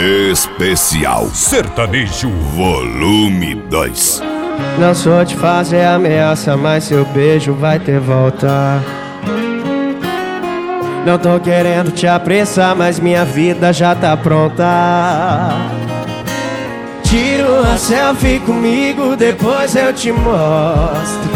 Especial Sertanejo Volume 2. Não sou de fazer ameaça, mas seu beijo vai ter volta. Não tô querendo te apressar, mas minha vida já tá pronta. Tira uma selfie comigo, depois eu te mostro.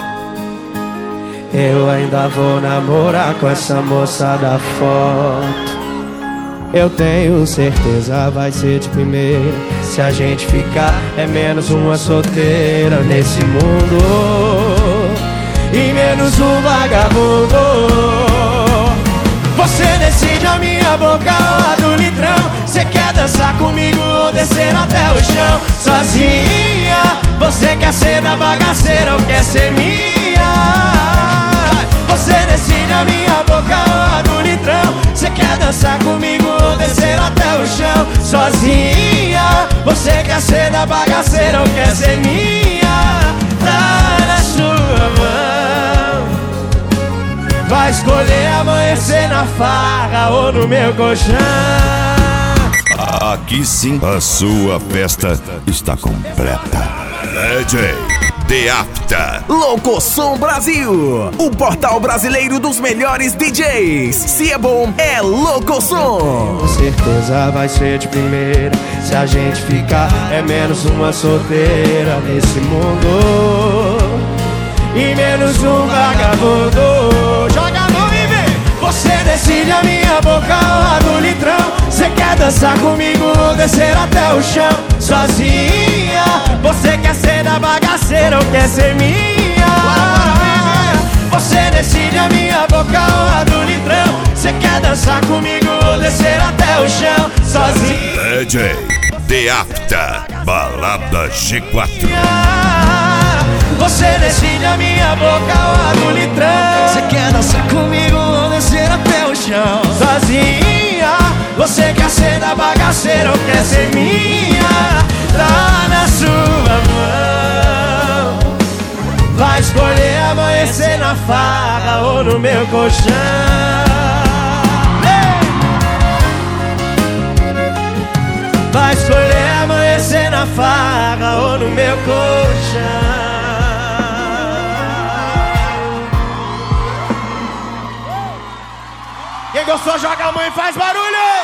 Eu ainda vou namorar com essa moça da foto. Eu tenho certeza vai ser de primeira. Se a gente ficar é menos uma solteira nesse mundo e menos um vagabundo. Você decide a minha boca ou a do litrão. Você quer dançar comigo ou descer até o chão? Sozinha, você quer ser da bagaceira ou quer ser minha? Você decide a minha boca ou a do litrão. Você quer dançar comigo ou descer até o chão? Sozinha, você quer ser da bagaceira ou quer ser minha? Tá na sua mão. Vai escolher amanhecer na farra ou no meu colchão. Aqui sim, a sua festa está completa. DJ Deapta. Locosom Brasil, o portal brasileiro dos melhores DJs. Se é bom, é Locosom. Com certeza vai ser de primeira. Se a gente ficar é menos uma solteira nesse mundo e menos um vagabundo. Joga a mão e vem. Você decide a minha boca ou a do litrão. Você quer dançar comigo ou descer até o chão? Sozinha, você quer ser da bagaceira ou quer ser minha? Você decide a minha boca ou a do litrão. Você quer dançar comigo ou descer até o chão? Sozinha. DJ Deapta, Balada G4. Você decide a minha boca ou a do litrão. Você quer dançar comigo ou descer até o chão? Sozinha, você quer ser da bagaceira ou quer ser minha? Tá na sua mão. Vai escolher amanhecer na farra ou no meu colchão. Vai escolher amanhecer na farra ou no meu colchão. Quem gostou, joga a mão e faz barulho!